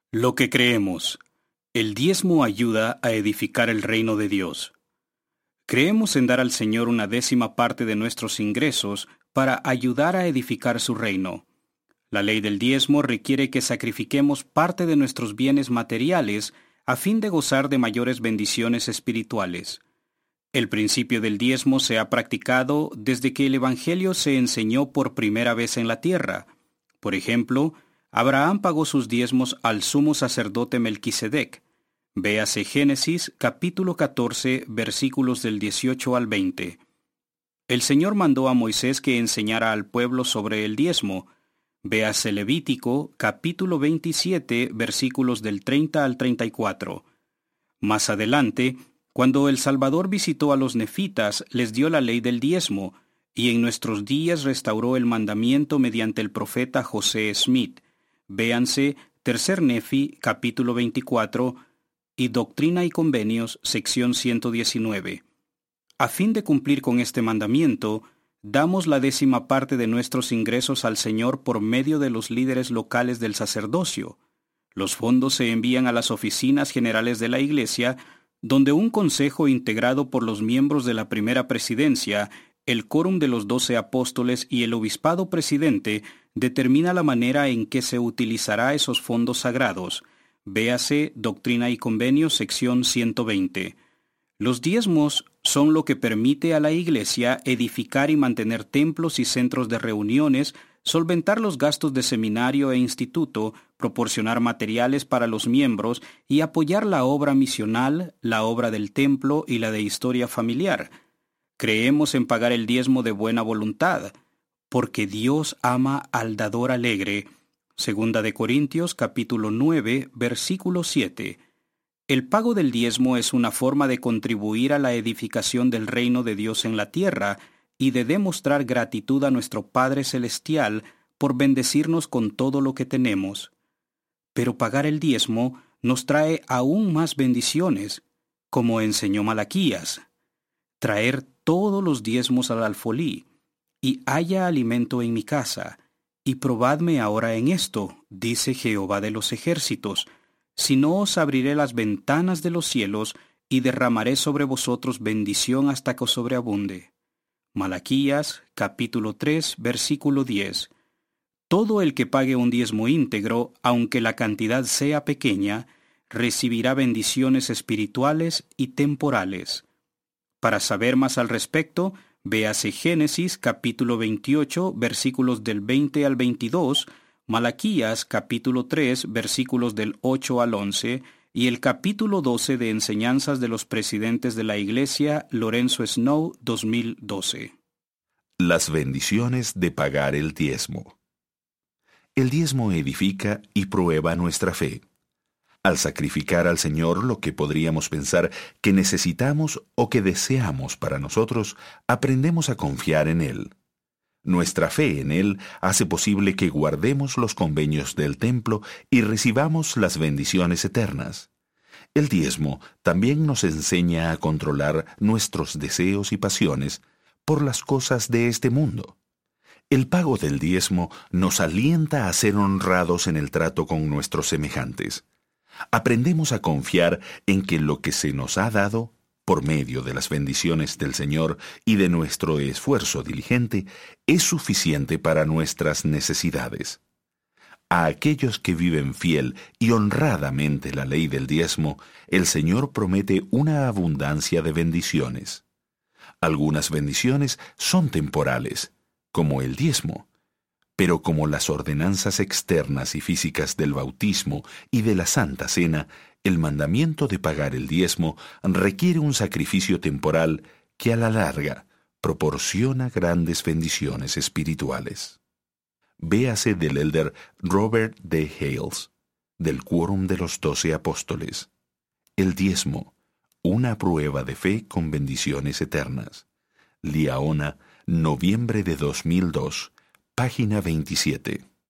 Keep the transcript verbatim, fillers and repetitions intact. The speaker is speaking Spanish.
Lo que creemos. El diezmo ayuda a edificar el reino de Dios. Creemos en dar al Señor una décima parte de nuestros ingresos para ayudar a edificar su reino. La ley del diezmo requiere que sacrifiquemos parte de nuestros bienes materiales a fin de gozar de mayores bendiciones espirituales. El principio del diezmo se ha practicado desde que el Evangelio se enseñó por primera vez en la tierra. Por ejemplo, Abraham pagó sus diezmos al sumo sacerdote Melquisedec. Véase Génesis capítulo catorce, versículos del dieciocho al veinte. El Señor mandó a Moisés que enseñara al pueblo sobre el diezmo. Véase Levítico capítulo veintisiete, versículos del treinta al treinta y cuatro. Más adelante, cuando el Salvador visitó a los nefitas, les dio la ley del diezmo, y en nuestros días restauró el mandamiento mediante el profeta José Smith. Véanse Tercer Nefi, capítulo veinticuatro, y Doctrina y Convenios, sección ciento diecinueve. A fin de cumplir con este mandamiento, damos la décima parte de nuestros ingresos al Señor por medio de los líderes locales del sacerdocio. Los fondos se envían a las oficinas generales de la Iglesia, donde un consejo integrado por los miembros de la primera presidencia, el quórum de los doce apóstoles y el obispado presidente determina la manera en que se utilizará esos fondos sagrados. Véase Doctrina y Convenios, sección ciento veinte. Los diezmos son lo que permite a la Iglesia edificar y mantener templos y centros de reuniones, solventar los gastos de seminario e instituto, proporcionar materiales para los miembros y apoyar la obra misional, la obra del templo y la de historia familiar. Creemos en pagar el diezmo de buena voluntad, porque Dios ama al dador alegre. Segunda de Corintios, capítulo nueve, versículo siete. El pago del diezmo es una forma de contribuir a la edificación del reino de Dios en la tierra y de demostrar gratitud a nuestro Padre Celestial por bendecirnos con todo lo que tenemos. Pero pagar el diezmo nos trae aún más bendiciones, como enseñó Malaquías. Traer todos los diezmos al alfolí, y haya alimento en mi casa, y probadme ahora en esto, dice Jehová de los ejércitos, si no os abriré las ventanas de los cielos, y derramaré sobre vosotros bendición hasta que os sobreabunde. Malaquías, capítulo tres, versículo diez. Todo el que pague un diezmo íntegro, aunque la cantidad sea pequeña, recibirá bendiciones espirituales y temporales. Para saber más al respecto, véase Génesis capítulo veintiocho, versículos del veinte al veintidós, Malaquías capítulo tres, versículos del ocho al once, y el capítulo doce de Enseñanzas de los Presidentes de la Iglesia, Lorenzo Snow, dos mil doce. Las bendiciones de pagar el diezmo. El diezmo edifica y prueba nuestra fe. Al sacrificar al Señor lo que podríamos pensar que necesitamos o que deseamos para nosotros, aprendemos a confiar en Él. Nuestra fe en Él hace posible que guardemos los convenios del templo y recibamos las bendiciones eternas. El diezmo también nos enseña a controlar nuestros deseos y pasiones por las cosas de este mundo. El pago del diezmo nos alienta a ser honrados en el trato con nuestros semejantes. Aprendemos a confiar en que lo que se nos ha dado, por medio de las bendiciones del Señor y de nuestro esfuerzo diligente, es suficiente para nuestras necesidades. A aquellos que viven fiel y honradamente la ley del diezmo, el Señor promete una abundancia de bendiciones. Algunas bendiciones son temporales, como el diezmo, pero como las ordenanzas externas y físicas del bautismo y de la Santa Cena, el mandamiento de pagar el diezmo requiere un sacrificio temporal que a la larga proporciona grandes bendiciones espirituales. Véase del elder Robert D. Hales, del Quórum de los Doce Apóstoles. El diezmo, una prueba de fe con bendiciones eternas. Liaona, noviembre de dos mil dos, página veintisiete.